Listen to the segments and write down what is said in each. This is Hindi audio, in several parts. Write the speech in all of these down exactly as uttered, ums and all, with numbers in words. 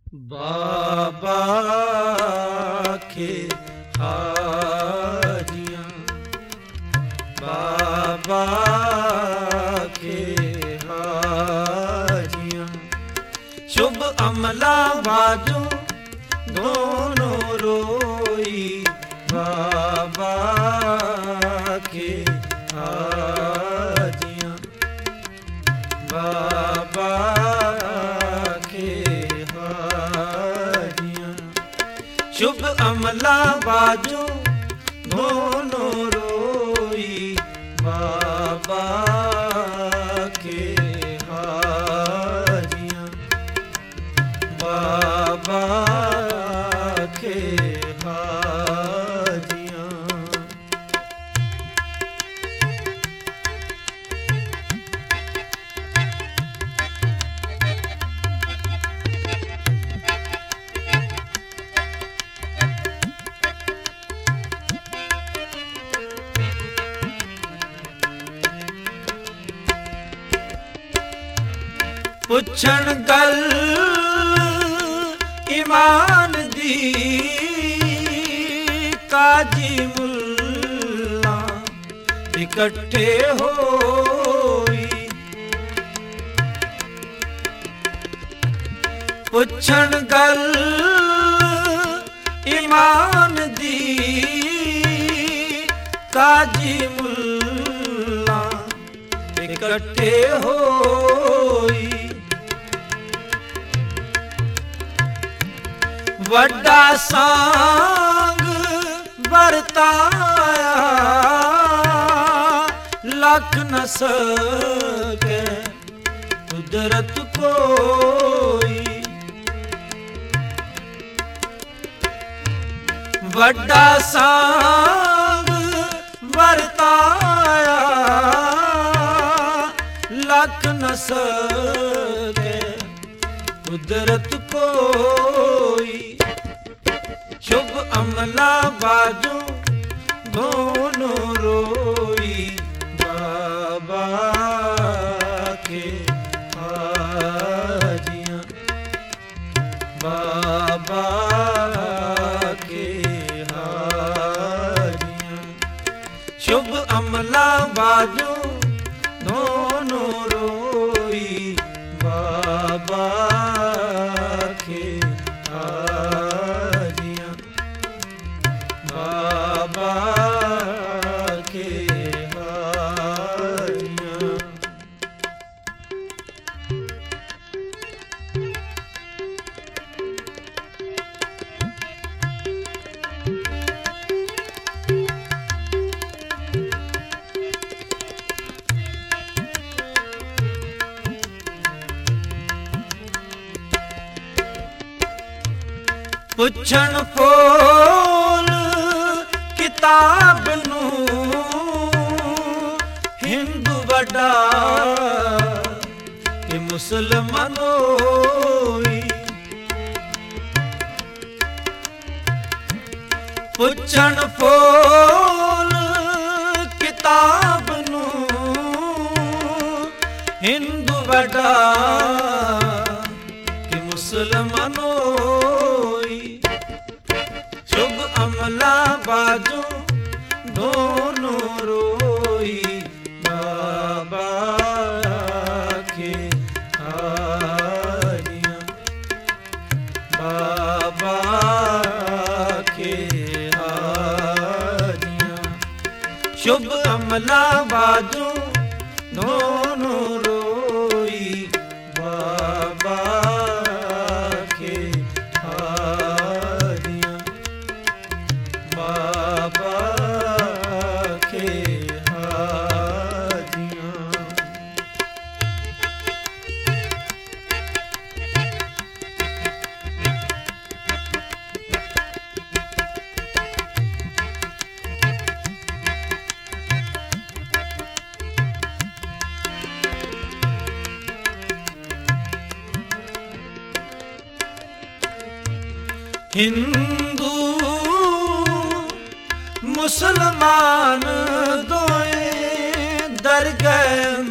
बाबा के हाजियाँ, बाबा के हाजियाँ, शुभ अमला बाजू दोनों रोई, बाबा के हाजियाँ, बाबा शुभ अमला बाजू दोनों रोई, बाबा के हाजियाँ, बाबा के हाजियाँ। पुछण गल ईमान दी, काजी मुल्ला इकट्ठे होई, पुछण गल ईमान दी, काजी मुल्ला इकट्ठे होई, वड्डा सांग बरताया लख न सके कुदरत कोई, वड्डा सांग बरताया लख न सके कुदरत कोई, शुभ अमला बाजू दोनों रोई, बाबा के हाजियाँ, बाबा के हाजियाँ, शुभ अमला बाजू दोनों रोई, बाबा के हाजियाँ, बाबा के हाजियाँ। पुछण फोल किताब नू हिंदू वड्डा कि मुसलमानोई, पुछण फोल किताब नू हिंदू वड्डा कि मुसलमानोई, शुभ अमला बाजू दोनों रोई, बाबा के हाजियाँ, बाबा के हाजियाँ, शुभ अमला बाजू दोनों रोई, बाबा के हाजियाँ, बाबा के हाजियाँ। हिंदू मुसलमान दोए दरगाह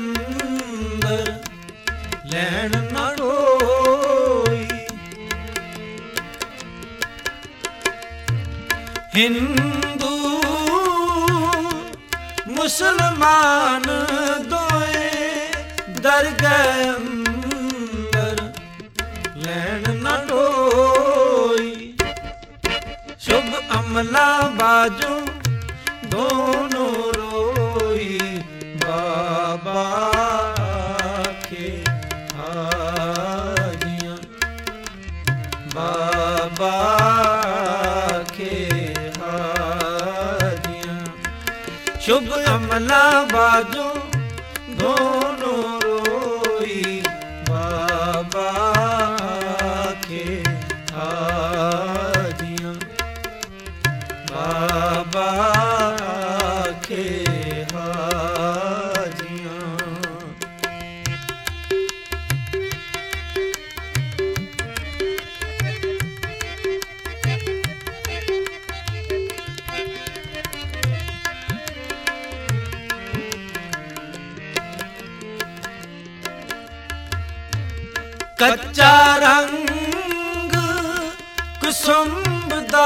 अंदर लैन न रोई, हिंदू मुसलमान दोए दरगह अंदर लैन न ढोई। शुभ अमला बाजू दोनों रोई बाबा के हाजियां बाबा के हाजियां। शुभ अमला बाजू दोनों रोई बाबा के हाजियां बाबा के हाजियां। कच्चा रंग कुसुम दा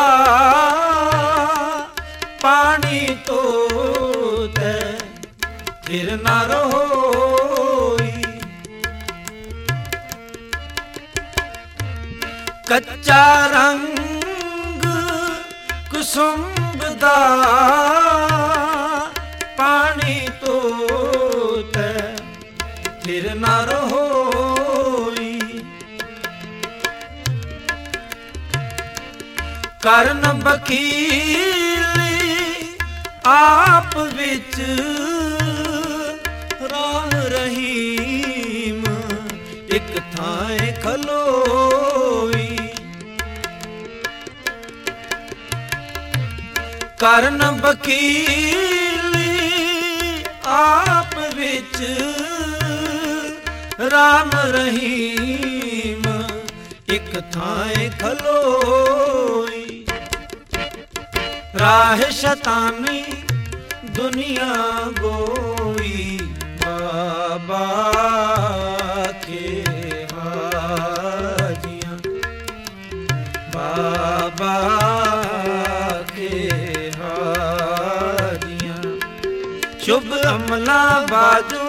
पानी तो ते फिर न रोई। कच्चा रंग कुसुम दा पानी तो ते फिर न रोई। करन बकीली आप विच राम रहीम एक थाए खलोई। करन बकीली आप विच राम रहीम एक थाए खलोई। राह शतानी दुनिया गोई बाबा के हाजियां बाबा के हाजियां। शुभ अमला बाजू